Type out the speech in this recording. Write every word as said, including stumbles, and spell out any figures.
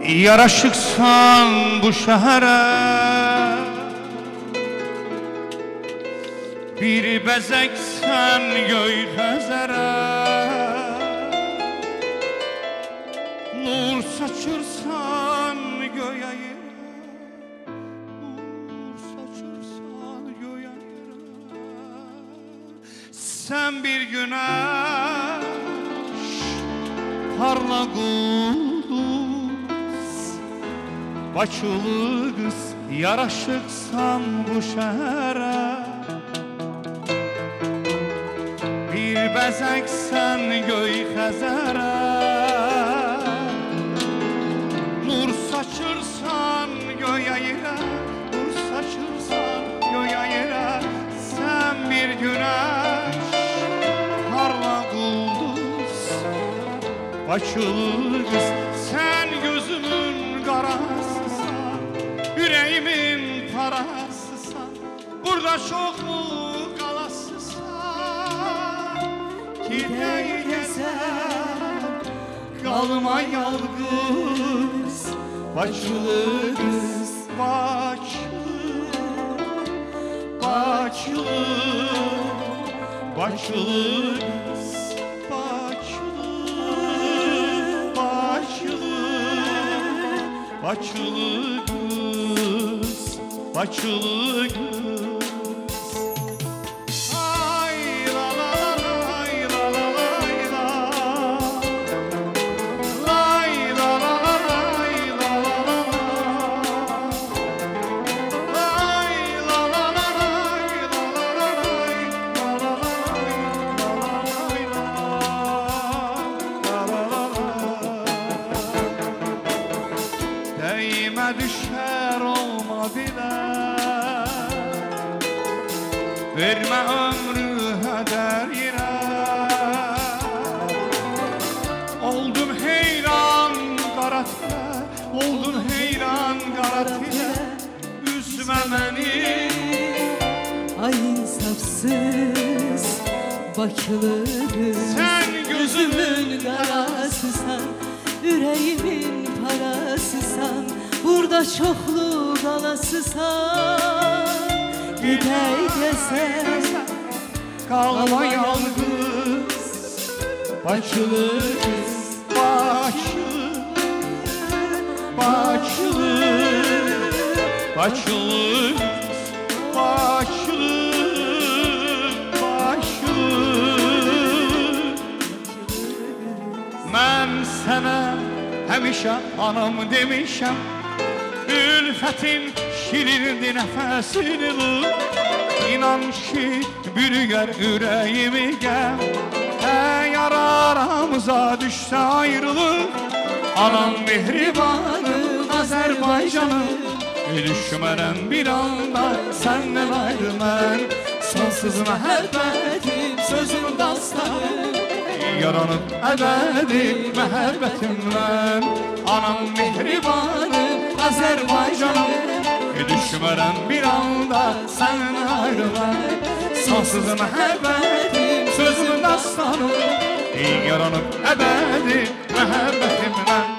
Yaraşıksan bu şehre, bir bezeksen göy xəzərə, nur saçırsan göyə yerə, nur saçırsan göyə yerə. Sən bir günəş parla quduz, Bakılı qız yaraşıqsan bu şəhərə, bir bəzəksən göy xəzərə, nur saçırsan göyə yerə, nur saçırsan göyə yerə. Sən bir günəş parla quduz, Bakılı qız sən gözümün qarasısan, yüreğimin parasısan, burada çoxlu qalasısan. Gidək gəzər, qalma yalqız, Bakılı qız, Bakılı, Bakılı, Bakılı qız, Bakılı, Bakılı, Bakılı qız, Bakılı qız. Ay la la la lay la la lay la, lay la la la lay la la la la, lay la la la lay la la la lay la la la lay la la la la. Değme düşer olma bile, verme ömrü heder yere. Oldum heyran karatile, oldum heyran karatile. Üzme beni, ay insafsız Bakılı kız, sen gözümün qarasısan, yüreğimin parasısan, burada çoxlu qalasısan. Gidək gəzər, kalma yalnız, Bakılı kız, Bakılı, Bakılı, Bakılı kız, Bakılı, Bakılı. Mən sənə həmişə anam demişəm, ülfətin şirindir nəfəsini qıl. İnan ki bürüyər ürəyimi gəl, əgər aramıza düşsə ayrılır. Anam mehribanım, Azərbaycanım, düşmərəm bir anda səndən ayrı mən. Sonsuz məhəbbətim, sözüm dastanım, yaranıb əbədi məhəbbətimdən. Anam mehribanım, Azərbaycanım, düşmərəm bir anda səndən ayrı mən. Sonsuz məhəbbətim, sözüm dastanım, yaranıb əbədi məhəbbətimdən.